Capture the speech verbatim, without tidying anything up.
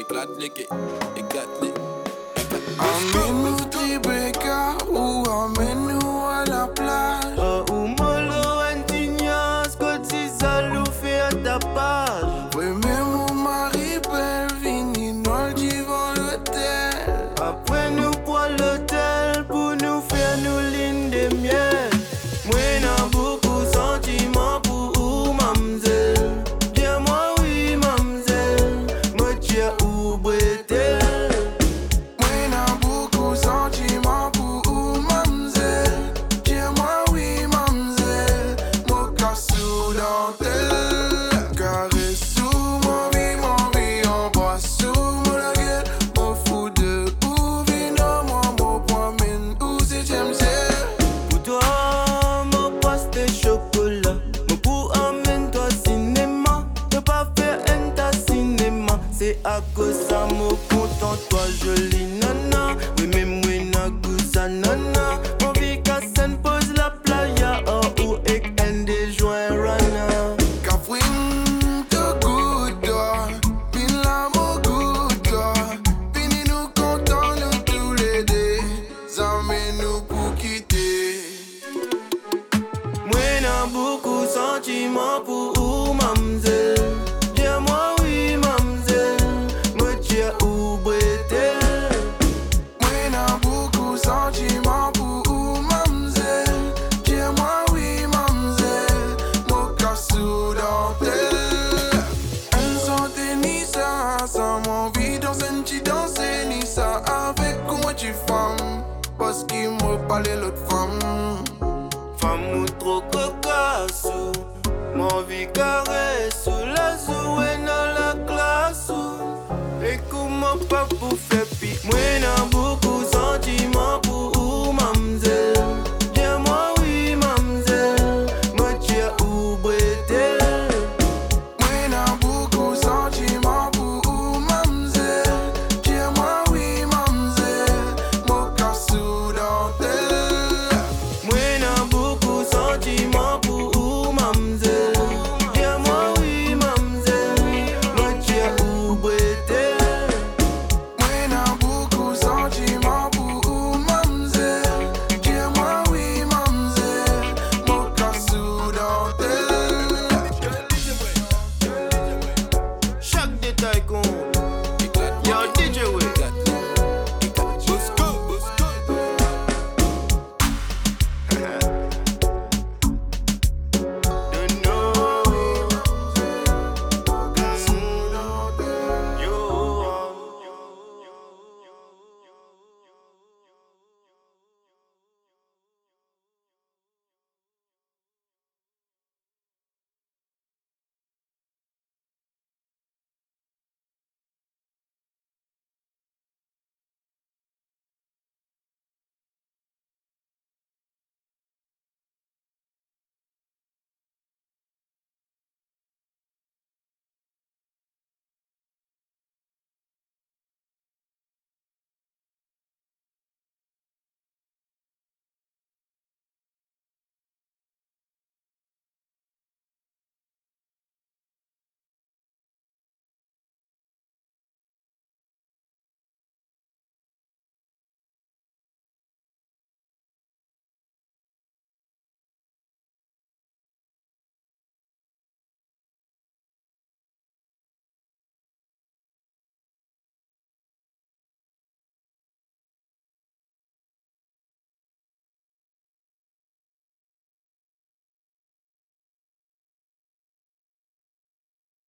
éclate-les, éclate-les. Amène-nous Tribeca ou amène-nous à la plage. Oh, ou Molo, Antignas, Cotisalo, fait à ta page. Oui, mais mon mari belle, vini noir devant l'hôtel. Après nous pour l'hôtel, pour nous faire nous lignes de miel. Moi, n'a beaucoup sentiments pour vous, mademoiselle. Dis-moi oui, mademoiselle. Moi, tu as oublié. C'est à cause ça me content toi jolie nana. Oui mais moi n'a gousa nana. Mon vie casse pose la playa. Oh ou ek en des joints rana. Kafouin te goûte toi. Bin la mo goûte toi. Bini nous content nous tous les deux. Amène nous pour quitter. Moi n'a beaucoup sentiments pour vous mademoiselle. Dis-moi oui mademoiselle. Sentiments pour vous, mademoiselle. Dis-moi oui, mademoiselle. Mon cœur sous dentelle. Elles sont des Nissa. Sans m'envie dans un petit danser Nissa. Avec moi tu femme. Parce qu'il me parlait l'autre femme. Femme ou trop cocasse. Mon vie caresse. Sous la zouée dans la classe. Et comment pas pour faire pis. Moi n'a beaucoup sentiments pour vous, mademoiselle. Dis-moi oui, mademoiselle. Moi tu as oublié. Moi n'a beaucoup sentiments pour vous, mademoiselle. Dis-moi oui, mademoiselle. Mon cœur sous dentelle. Moi n'a beaucoup sentiments pour vous, mademoiselle. Dis-moi oui, mademoiselle. Moi tu as oublié. Tycoon.